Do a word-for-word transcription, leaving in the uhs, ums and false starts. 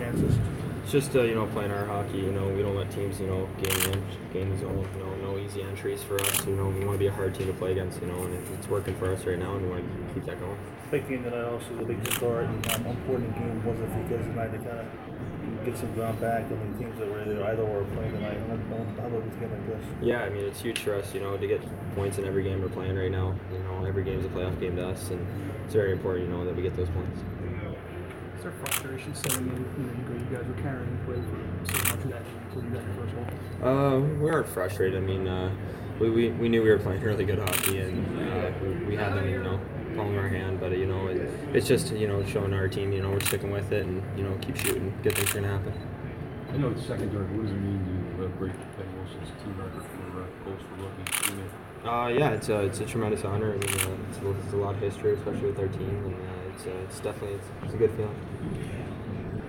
chances? It's just uh, you know playing our hockey. You know we don't let teams you know gain in, gain the zone. You know no easy entries for us. You know we want to be a hard team to play against. You know and it's working for us right now, and we want to keep that going. Big game tonight, also the big start. And um, how important the game was it for you guys tonight to kind of get some ground back? I mean, teams that were either either or playing tonight. How about how about this game like this? Yeah, I mean it's huge for us. You know to get points in every game we're playing right now. You know every game is a playoff game to us, and it's very important. You know that we get those points. Is there frustration setting in? You know, you guys were carrying the play for so much of that game, including that first goal. Uh, we weren't frustrated. I mean, uh, we, we we knew we were playing really good hockey, and uh, we, we had them, you know, palm our hand. But uh, you know, it, it's just you know showing our team, you know, we're sticking with it, and you know, keep shooting. Good things are gonna happen. I know it's secondary. What does it mean to uh, break Ben Wilson's team record for uh, goals for rookie? Uh, yeah, it's a it's a tremendous honor. I mean, uh, it's, it's a lot of history, especially with our team, and uh, it's uh, it's definitely it's, it's a good feeling.